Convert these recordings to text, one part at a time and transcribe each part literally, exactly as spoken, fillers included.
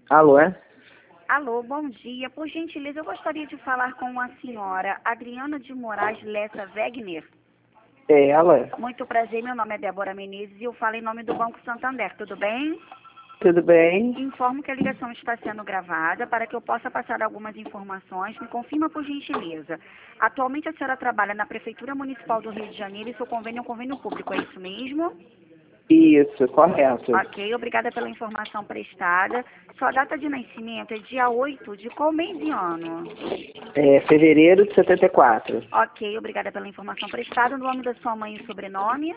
Alô, é? Alô, bom dia. Por gentileza, eu gostaria de falar com a senhora Adriana de Moraes Lessa Wegner. É ela? Muito prazer, meu nome é Débora Menezes e eu falo em nome do Banco Santander, tudo bem? Tudo bem? Informo que a ligação está sendo gravada para que eu possa passar algumas informações. Me confirma, por gentileza. Atualmente a senhora trabalha na Prefeitura Municipal do Rio de Janeiro e seu convênio é um convênio público, é isso mesmo? Isso, correto. Ok, obrigada pela informação prestada. Sua data de nascimento é dia oito de qual mês e ano? É fevereiro de setenta e quatro. Ok, obrigada pela informação prestada. O nome da sua mãe e sobrenome?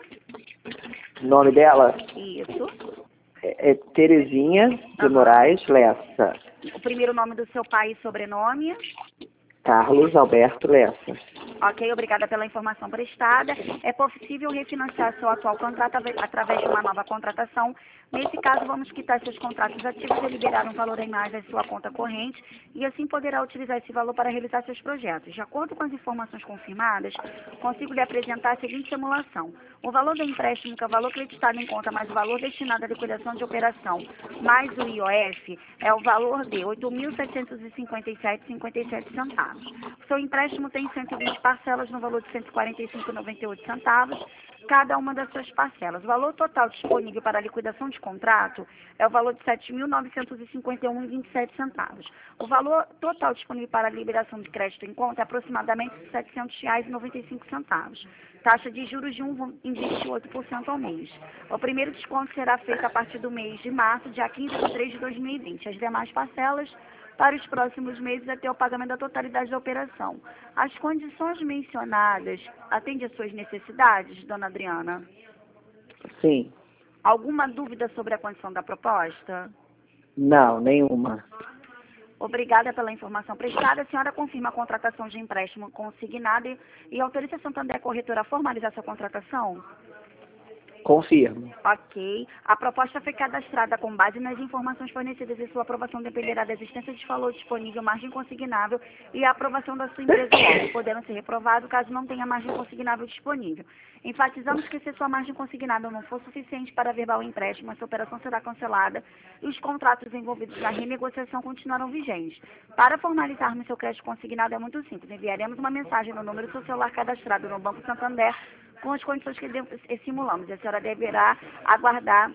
O nome dela Isso. é, é Terezinha de Aham. Moraes Lessa. O primeiro nome do seu pai e sobrenome? Carlos Alberto Lessa. Ok, obrigada pela informação prestada. É possível refinanciar seu atual contrato ave- através de uma nova contratação. Nesse caso, vamos quitar seus contratos ativos e liberar um valor em mais em sua conta corrente e assim poderá utilizar esse valor para realizar seus projetos. De acordo com as informações confirmadas, consigo lhe apresentar a seguinte simulação. O valor do empréstimo, que é o valor acreditado em conta, mais o valor destinado à liquidação de operação, mais o I O F, é o valor de oito mil setecentos e cinquenta e sete vírgula cinquenta e sete centavos. O seu empréstimo tem cento e vinte parcelas no valor de cento e quarenta e cinco vírgula noventa e oito centavos, cada uma das suas parcelas. O valor total disponível para a liquidação de contrato é o valor de sete mil novecentos e cinquenta e um vírgula vinte e sete centavos. O valor total disponível para a liberação de crédito em conta é aproximadamente setecentos reais e noventa e cinco centavos. Taxa de juros de um vírgula vinte e oito por cento ao mês. O primeiro desconto será feito a partir do mês de março, dia quinze de três de dois mil e vinte. As demais parcelas para os próximos meses até o pagamento da totalidade da operação. As condições mencionadas atendem às suas necessidades, dona Adriana? Sim. Alguma dúvida sobre a condição da proposta? Não, nenhuma. Obrigada pela informação prestada. A senhora confirma a contratação de empréstimo consignado e, e autoriza a Santander Corretora a formalizar sua contratação? Confirmo. Ok. A proposta foi cadastrada com base nas informações fornecidas e sua aprovação dependerá da existência de valor disponível, margem consignável e a aprovação da sua empresa ou órgão, podendo ser reprovado caso não tenha margem consignável disponível. Enfatizamos que se sua margem consignável não for suficiente para averbar o empréstimo, essa operação será cancelada e os contratos envolvidos na renegociação continuarão vigentes. Para formalizarmos seu crédito consignado é muito simples. Enviaremos uma mensagem no número do seu celular cadastrado no Banco Santander com as condições que de- simulamos. A senhora deverá aguardar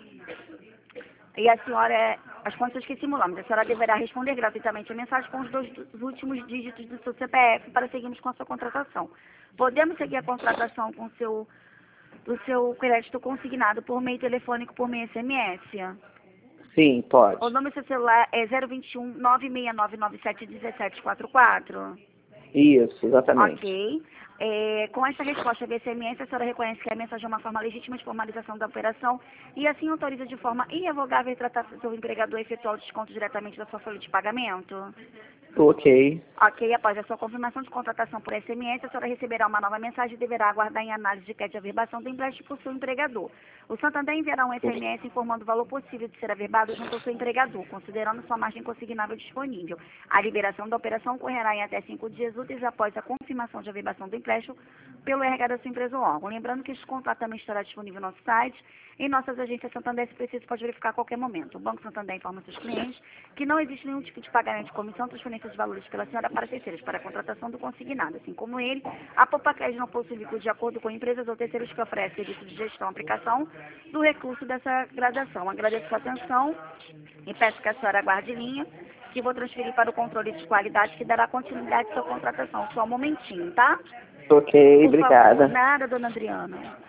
e a senhora, as condições que simulamos, a senhora deverá responder gratuitamente a mensagem com os dois dos últimos dígitos do seu C P F para seguirmos com a sua contratação. Podemos seguir a contratação com seu, do seu crédito consignado por meio telefônico, por meio S M S? Sim, pode. O número do seu celular é zero vinte e um, nove seis nove nove sete um sete quatro quatro? Isso, exatamente. Ok. É, com essa resposta via S M S, a senhora reconhece que a mensagem é uma forma legítima de formalização da operação e assim autoriza de forma irrevogável tratar seu empregador a efetuar o desconto diretamente da sua folha de pagamento? Ok. Ok, após a sua confirmação de contratação por S M S, a senhora receberá uma nova mensagem e deverá aguardar em análise de crédito de averbação do empréstimo por seu empregador. O Santander enviará um S M S informando o valor possível de ser averbado junto ao seu empregador, considerando sua margem consignável disponível. A liberação da operação ocorrerá em até cinco dias úteis após a confirmação de averbação do empréstimo pelo R H da sua empresa ou órgão. Lembrando que este contrato também estará disponível no nosso site e em nossas agências Santander, se preciso, pode verificar a qualquer momento. O Banco Santander informa seus clientes que não existe nenhum tipo de pagamento de comissão, transferência de valores pela senhora para terceiros para a contratação do consignado. Assim como ele, a Popacred não possui vínculo de acordo com empresas ou terceiros que oferecem serviço de gestão e aplicação do recurso dessa gradação. Agradeço sua atenção e peço que a senhora aguarde linha, que vou transferir para o controle de qualidade, que dará continuidade à sua contratação. Só um momentinho, tá? Ok, Por favor. obrigada. Nada, dona Adriana.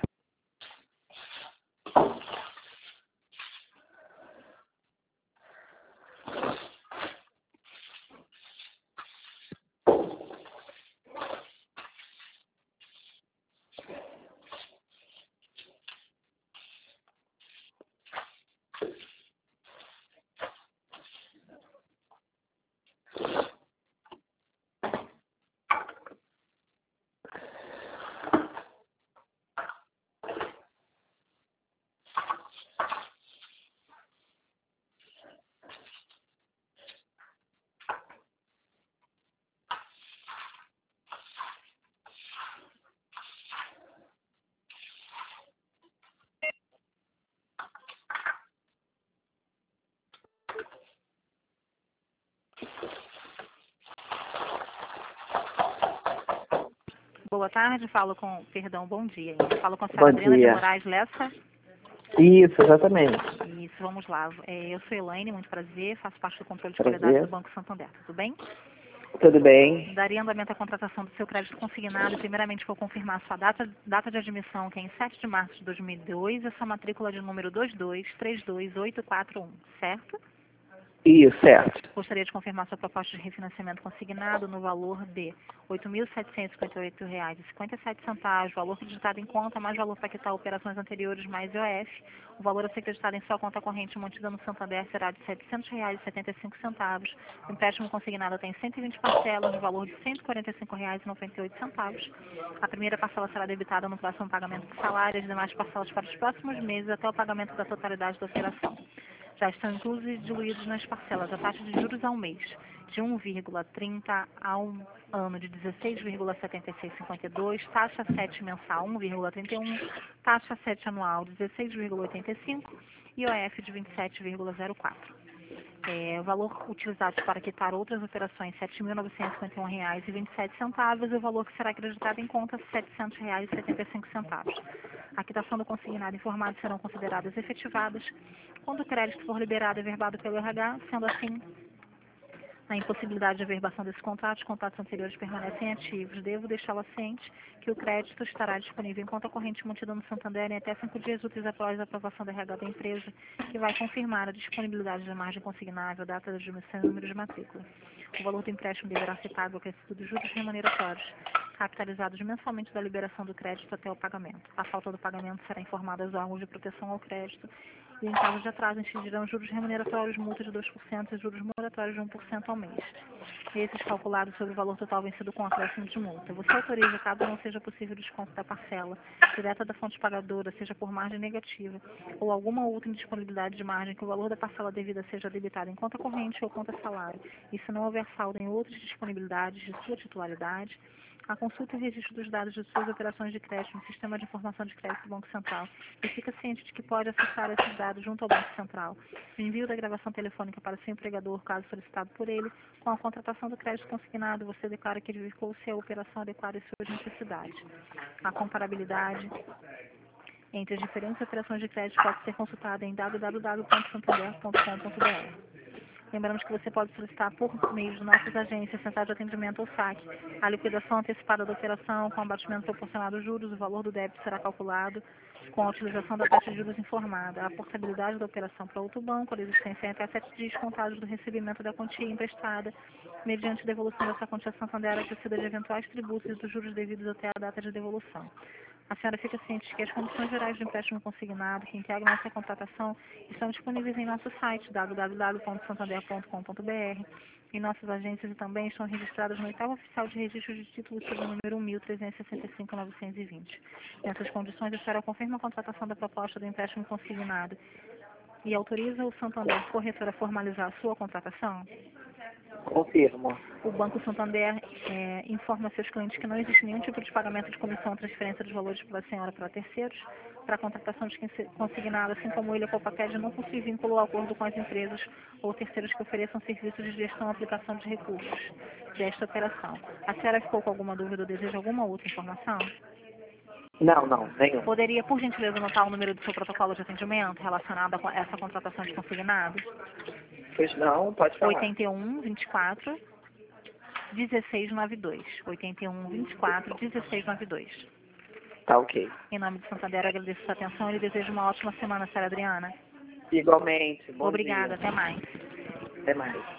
boa tarde, falo com, perdão, bom dia. ainda. Falo com a senhora Bom Adriana de dia. Moraes Lessa. Isso, exatamente. Isso, vamos lá. É, eu sou Elaine, muito prazer, faço parte do controle de Prazer. qualidade do Banco Santander, tudo bem? Tudo bem? Daria andamento à contratação do seu crédito consignado. Primeiramente, vou confirmar a sua data, data de admissão, que é em sete de março de dois mil e dois, a sua matrícula de número dois dois três dois oito quatro um, certo? Isso, certo. Gostaria de confirmar sua proposta de refinanciamento consignado no valor de oito mil setecentos e cinquenta e oito reais e cinquenta e sete centavos, valor acreditado em conta, mais valor para quitar operações anteriores, mais I O F. O valor a ser acreditado em sua conta corrente mantida no Santander será de setecentos reais e setenta e cinco centavos. O empréstimo consignado tem cento e vinte parcelas, no valor de cento e quarenta e cinco reais e noventa e oito centavos. A primeira parcela será debitada no próximo pagamento de salário e as demais parcelas para os próximos meses até o pagamento da totalidade da operação. Já estão inclusos e diluídos nas parcelas a taxa de juros ao mês de um vírgula trinta ao ano de dezesseis vírgula setenta e seis cinquenta e dois, taxa sete mensal um vírgula trinta e um, taxa sete anual dezesseis vírgula oitenta e cinco e I O F de vinte e sete vírgula zero quatro. É, o valor utilizado para quitar outras operações sete mil novecentos e cinquenta e um reais e vinte e sete centavos e o valor que será acreditado em conta setecentos reais e setenta e cinco centavos. A quitação do consignado informado serão consideradas efetivadas quando o crédito for liberado e averbado pelo R H, sendo assim, na impossibilidade de averbação desse contrato, os contratos anteriores permanecem ativos. Devo deixá-la ciente que o crédito estará disponível em conta corrente mantida no Santander em até cinco dias úteis após a aprovação do R H da empresa, que vai confirmar a disponibilidade da margem consignável, data de admissão e número de matrícula. O valor do empréstimo deverá ser pago acrescido dos juros remuneratórios, capitalizados mensalmente da liberação do crédito até o pagamento. A falta do pagamento será informada aos órgãos de proteção ao crédito e, em caso de atraso, incidirão juros remuneratórios, multa de dois por cento e juros moratórios de um por cento ao mês. Esses calculados sobre o valor total vencido com acréscimo de multa. Você autoriza, caso não seja possível o desconto da parcela direta da fonte pagadora, seja por margem negativa ou alguma outra indisponibilidade de margem, que o valor da parcela devida seja debitado em conta corrente ou conta salário, e se não houver saldo em outras disponibilidades de sua titularidade, a consulta e o registro dos dados de suas operações de crédito no Sistema de Informação de Crédito do Banco Central e fica ciente de que pode acessar esses dados junto ao Banco Central. O envio da gravação telefônica para seu empregador, caso solicitado por ele, com a contratação do crédito consignado, você declara que verificou-se a operação adequada às suas necessidades. A comparabilidade entre as diferentes operações de crédito pode ser consultada em w w w ponto santander ponto com ponto b r. Lembramos que você pode solicitar por meio de nossas agências, central de atendimento ou saque, a liquidação antecipada da operação com abatimento proporcionado aos juros. O valor do débito será calculado com a utilização da taxa de juros informada. A portabilidade da operação para outro banco, a existência em até sete dias contados do recebimento da quantia emprestada, mediante devolução dessa quantia Santander acrescida de eventuais tributos e dos juros devidos até a data de devolução. A senhora fica ciente de que as condições gerais do empréstimo consignado que integram essa contratação estão disponíveis em nosso site w w w ponto santander ponto com ponto b r. Em nossas agências e também estão registradas no oitavo oficial de registro de títulos sob o número um mil trezentos e sessenta e cinco ponto novecentos e vinte. Nessas condições, a senhora confirma a contratação da proposta do empréstimo consignado e autoriza o Santander Corretora a formalizar a sua contratação? Confirmo. O Banco Santander é, informa seus clientes que não existe nenhum tipo de pagamento de comissão ou transferência dos valores pela senhora para terceiros. Para a contratação de consignado, assim como ele, a Copaced não possui vínculo ou acordo com as empresas ou terceiros que ofereçam serviços de gestão ou aplicação de recursos desta operação. A senhora ficou com alguma dúvida ou deseja alguma outra informação? Não, não, nenhum. Poderia, por gentileza, anotar o número do seu protocolo de atendimento relacionado a essa contratação de consignado? Pois não, pode falar. oitenta e um, vinte e quatro, dezesseis noventa e dois. oitenta e um, vinte e quatro, dezesseis noventa e dois. Tá ok. Em nome de Santander, agradeço a sua atenção e desejo uma ótima semana, senhora Adriana. Igualmente. Bom Obrigada, dia. até mais. Até mais.